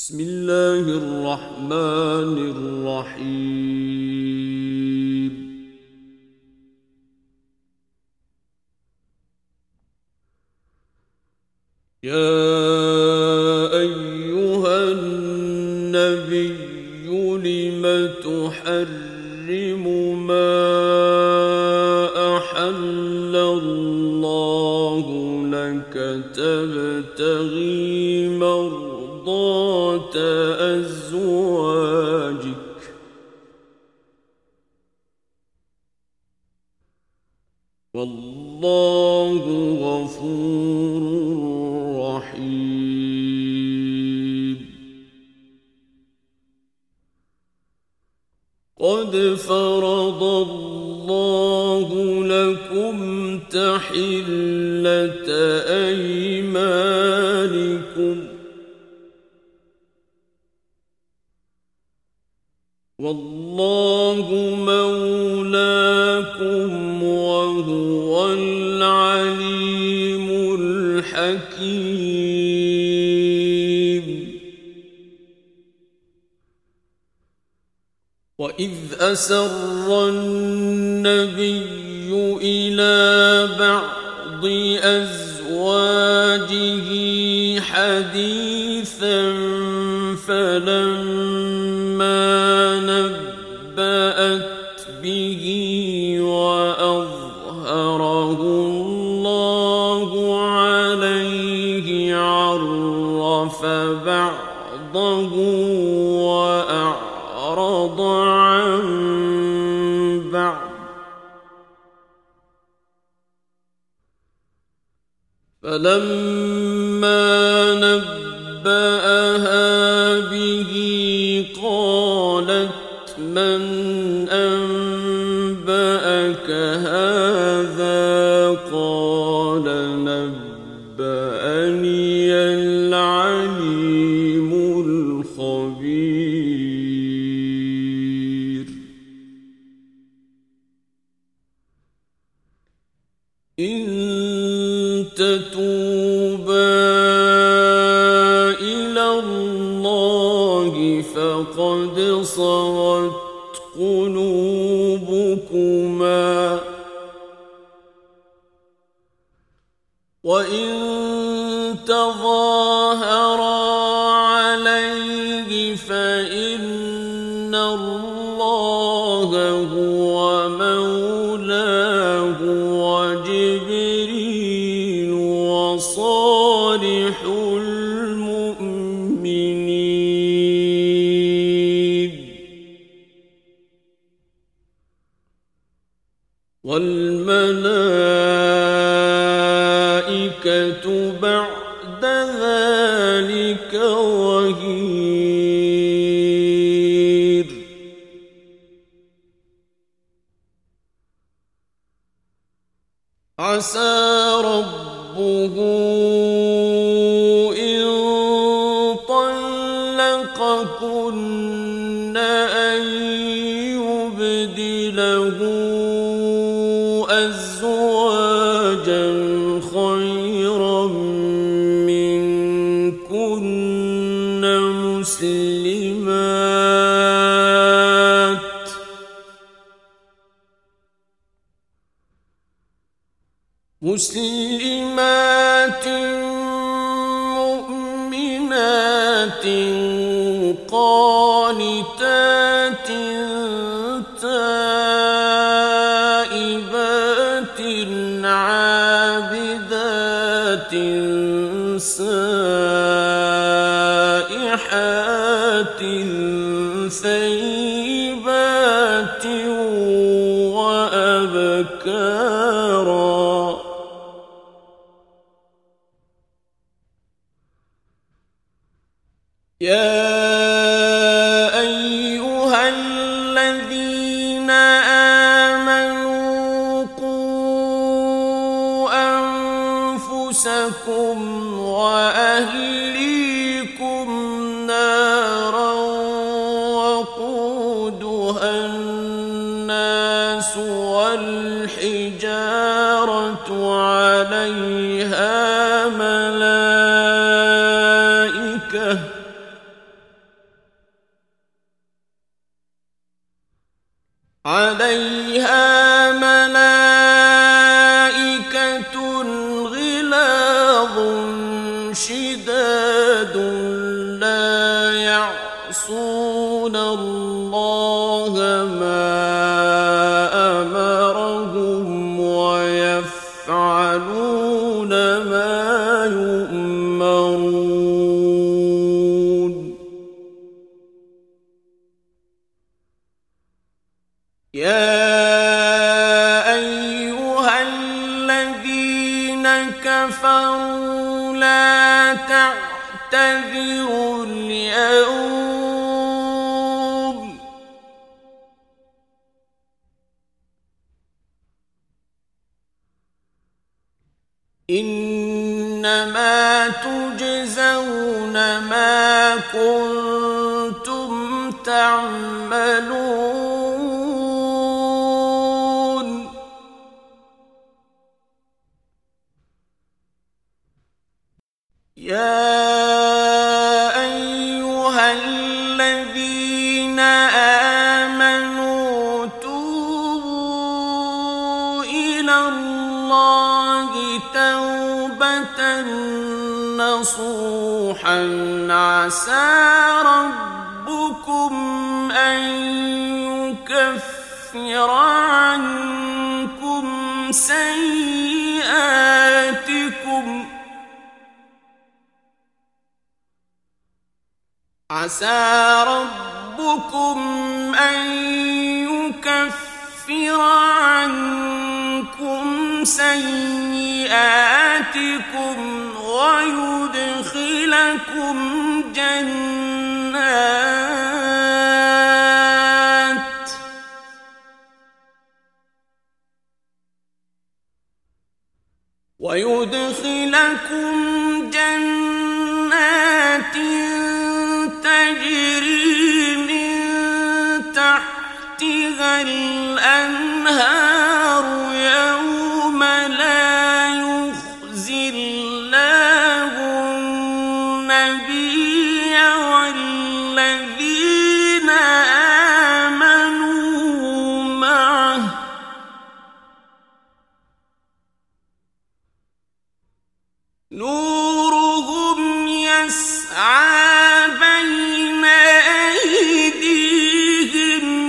بسم الله الرحمن الرحيم. يا أيها النبي لم تحرم ما أحل الله لك تبتغي مرضات أزواجك والله غفور رحيم. قد فرض الله لكم تحلة أيمانكم والله مولاكم وهو العليم الحكيم. وإذ أسر النبي إلى بعض أزواجه حديثا فلما نبأت به وأظهره الله عليه عرف بعضه وأعرض عن بعض فلما نبأها به قالت من أنبأك هذا قال نبأني العليم الخبير. إن تتوبا إلى الله فقد صغت قلوبكما وإن تظاهرا عليه فإن الله هو مولاه وجبريل وصالح المؤمنين والملائكة بعد ذلك ظهير. عسى ربه إن طلقكن أن يبدله أزواجا خيرا منكن مسلمات مؤمنات قانتات تائبات عابدات سائحات ثيبات وأبكارا. يا أيها الذين آمنوا قوا أنفسكم وأهليكم نارا وقودها الناس والحجارة عليها ملائكة عليها ملائكة غلاظ شداد لا يعصون الله ما أمرهم ويفعلون ما يؤمرون يا أيها الذين كفروا لا تعتذروا اليوم إنما تجزون ما كنتم تعملون يا أيها الذين آمنوا توبوا إلى الله توبة نصوحا عسى ربكم أن يكفر عنكم سيئاتكم عسى ربكم أن يكفر عنكم سيئاتكم ويدخلكم جنات تجري من تحتها الأنهار يوم لا يخزي الله النبي والذين آمنوا معه نورهم يسعى بين أيديهم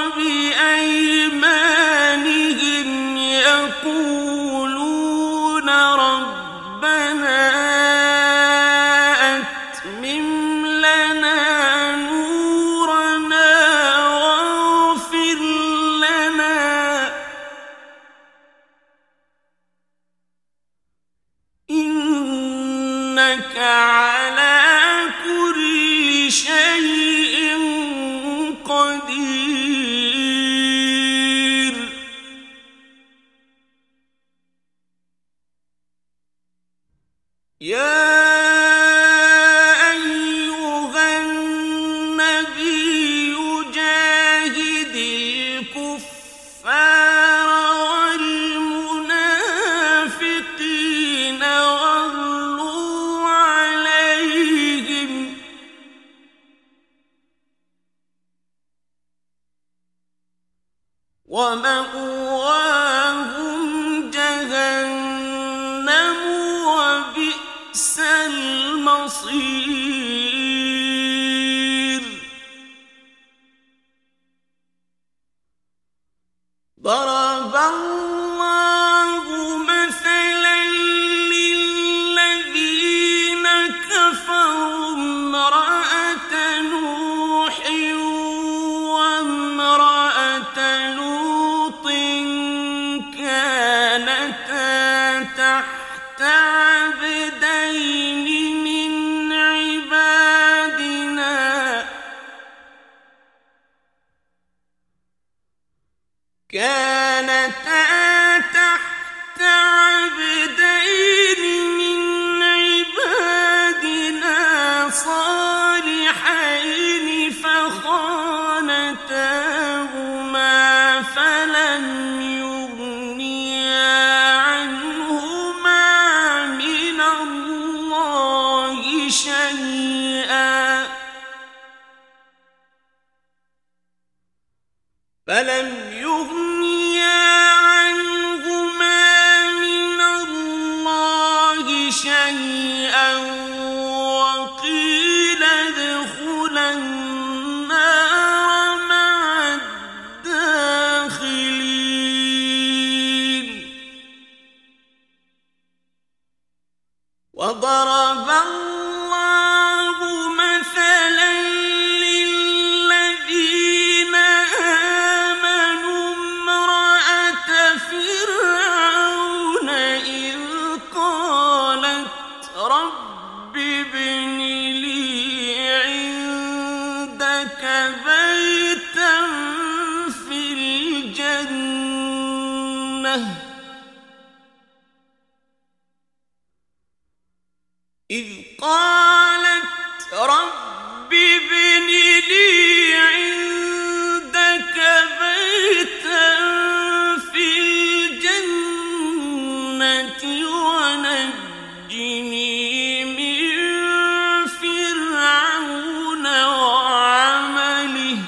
وبأيمانهم يقولون ربنا أتمم لنا نورنا واغفر لنا إنك على كل شيء قدير يا أيها النبي جاهد الكفار والمنافقين واغلظ عليهم ومأواهم جهنم وبئس المصير ضرب الله مثلا للذين كفروا امرأة نوح وامرأة لوط كانتا تحت عبدين من عبادنا صالحين فخانتاهما فلم يغنيا عنهما من الله شيئا فلم يغنيا عنهما من الله شيئا وقيل ادخلا النار مع الداخلين وضرب الله مثلا للذين آمنوا امرأة فرعون إذ قالت رب ابن لي عندك بيتا في الجنة إذ قالت رب ابن لي عندك بيتا في الجنة ونجني من فرعون وعمله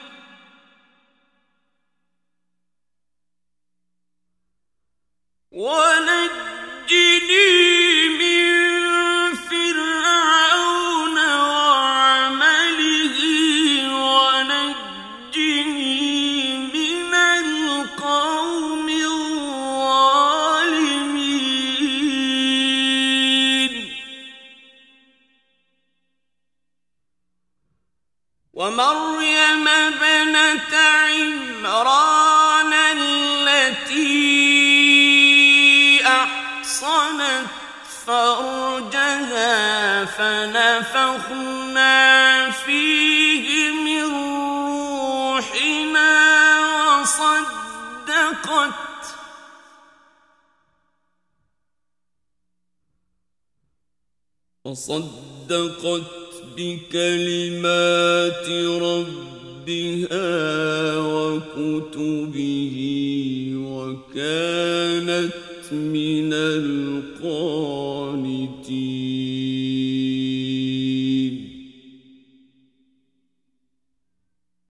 ونجني من القوم الظالمين ومريم ابنة عمران التي أحصنت فرجها فنفخنا فيه من روحنا وصدقت بكلمات ربها وكتبه وكانت من القانتين